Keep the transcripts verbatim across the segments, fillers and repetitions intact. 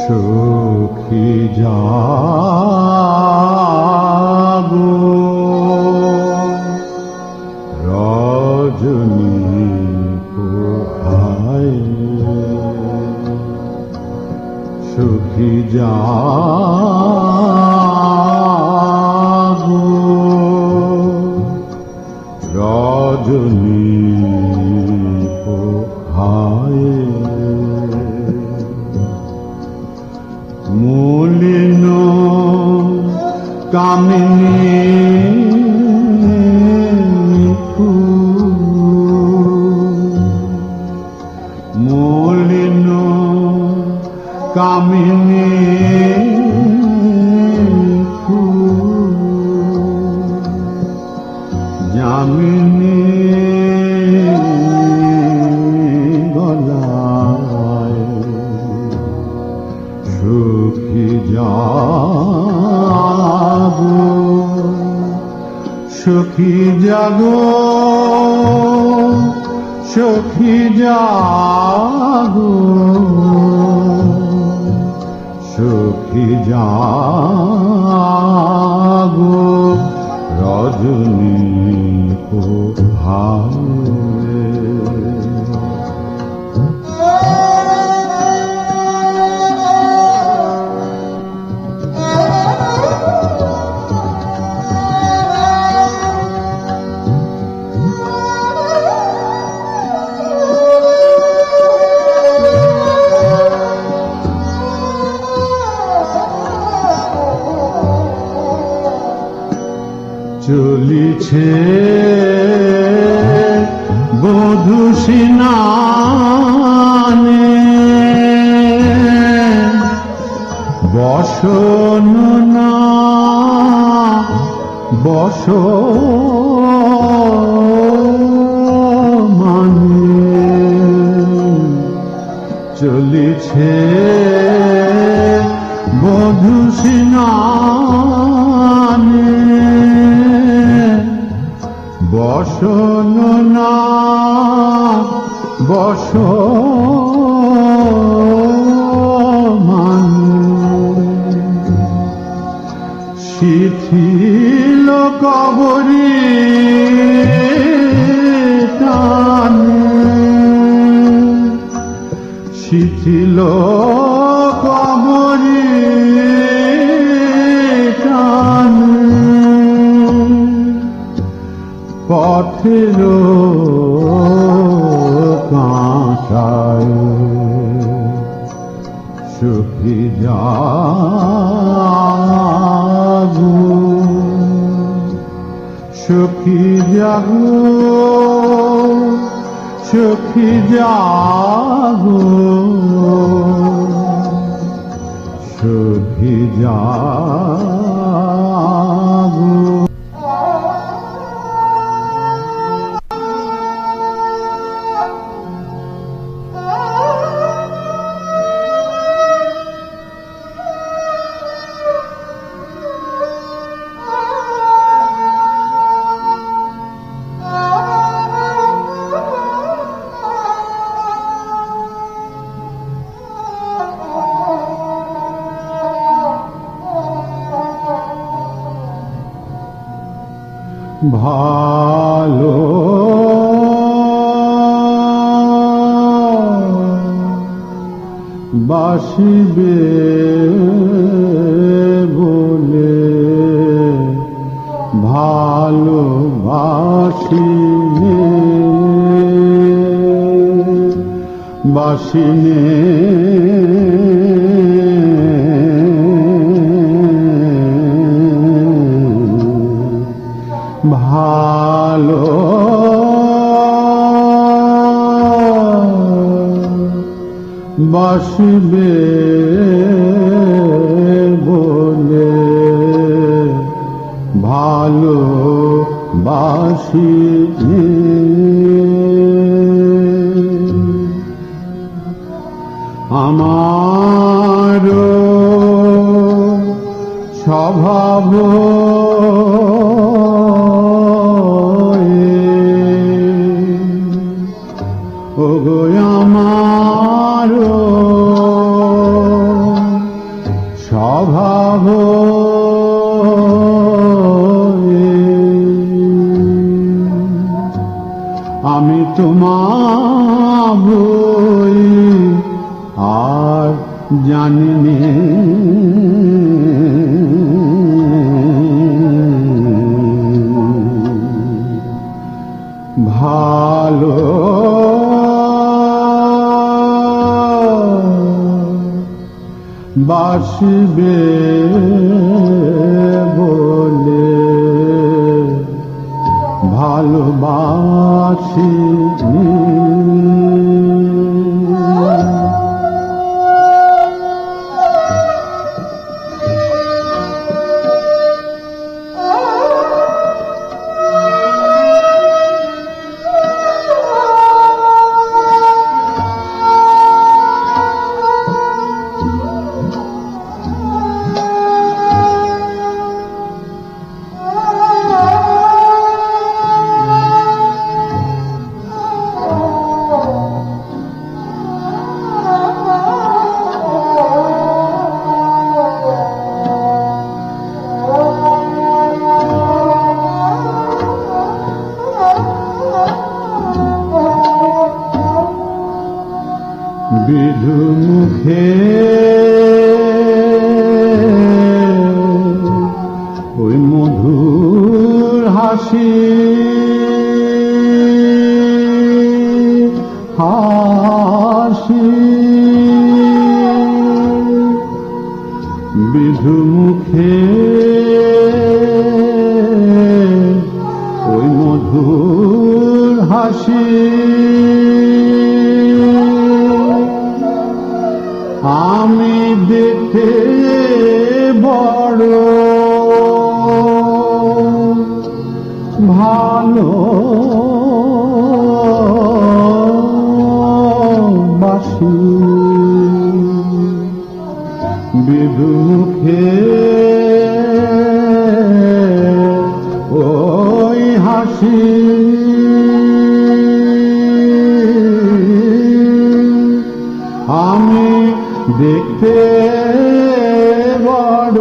সুখী জাগো রজনী পোহায়, সুখী জাগো রজনী পোহায়, মলিন কামিনী মলিন কামিনী যামিনী গলায়, সুখী জাগো সুখী জাগো সুখী জাগো সুখী জাগো রজনী পোহায়। চলিছে বধূ স্নানে, বসন না বস মানে, চলিছে বধূ স্নানে, বসন না বস মানে, শিথিল কবরী টানে, শিথিল কবরী টানে, পথের কাঁটায়, সুখী জাগো সুখী জাগো সুখী জাগো সুখী জাগো। ভালো বাসিবে বলে, ভালো বাসিনে বাসিনে ভালো বাসিবে বলে, ভালো বাসিবে আমার স্বভাব ওগো আমার আমি তোমার বই আর জানিনি ভালো বাসবে বলে ভালোবাসিনি বিধু মুখে ওই মধুর হাসি হাসি বিধু মুখে ওই মধুর হাসি আমি দেখতে বড় ভালো বাসি বিধু মুখে ওই হাসি আমি দেখতে বড়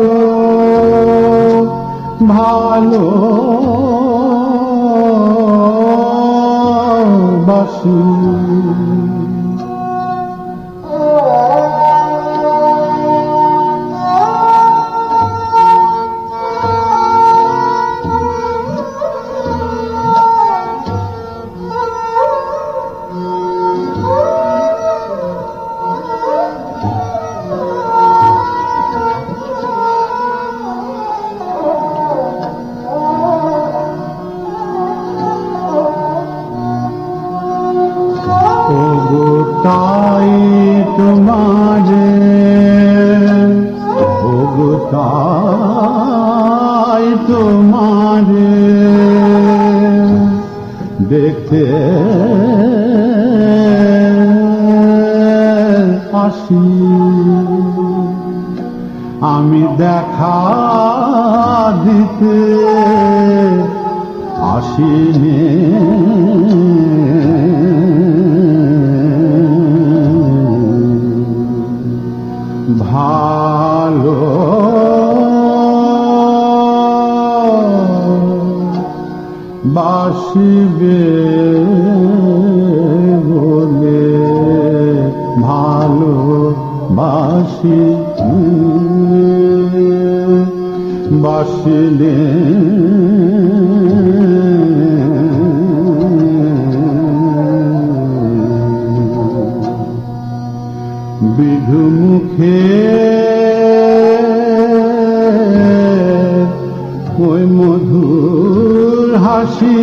ভালো বাসি তাই তোমারে ওগো তাই তোমারে দেখতে আসি আমি দেখা দিতে আসিনি ভালো বাসিবে বলে ভালো বাসি বাসিলে বিধু মুখে ওই মধুর হাসি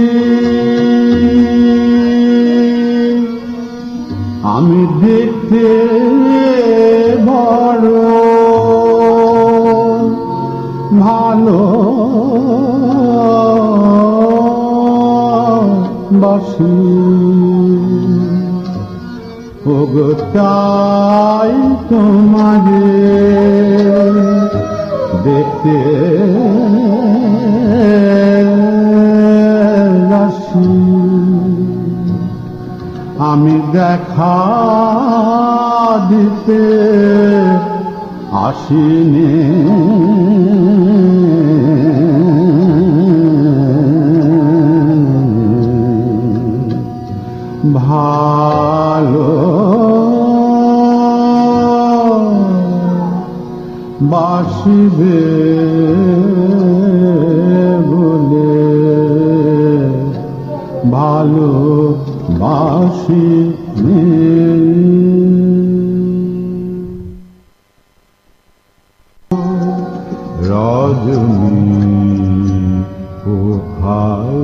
আমি দেখতে বড় ভালো বাসি ওগো তাই তোমারে দেখতে আসি আমি দেখা দিতে আসিনি ভালো বাসিবে বলে ভালো বাসিবে রজনী কোথায়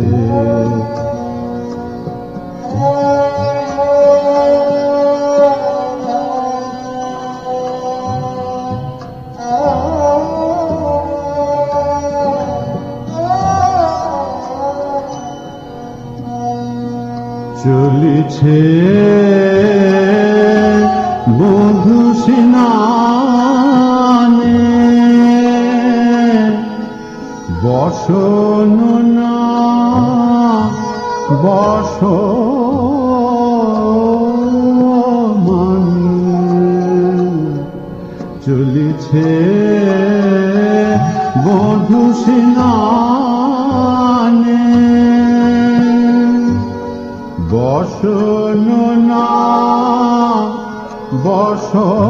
চলিছে বধূ স্নানে বসন না বস চলিছে বধূ স্নানে বসন না বস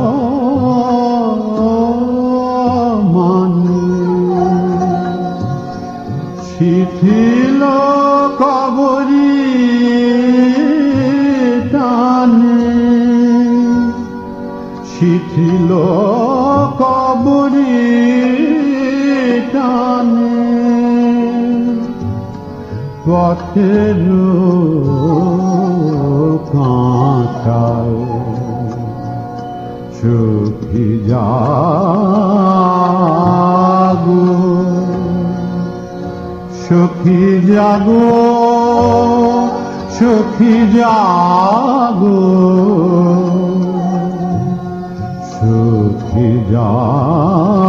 শিথিল কবরী টানে শিথিল কবরী টানে পথের কাঁটায় সুখী জাগো সুখী জাগো সুখী জাগো সুখী জাগো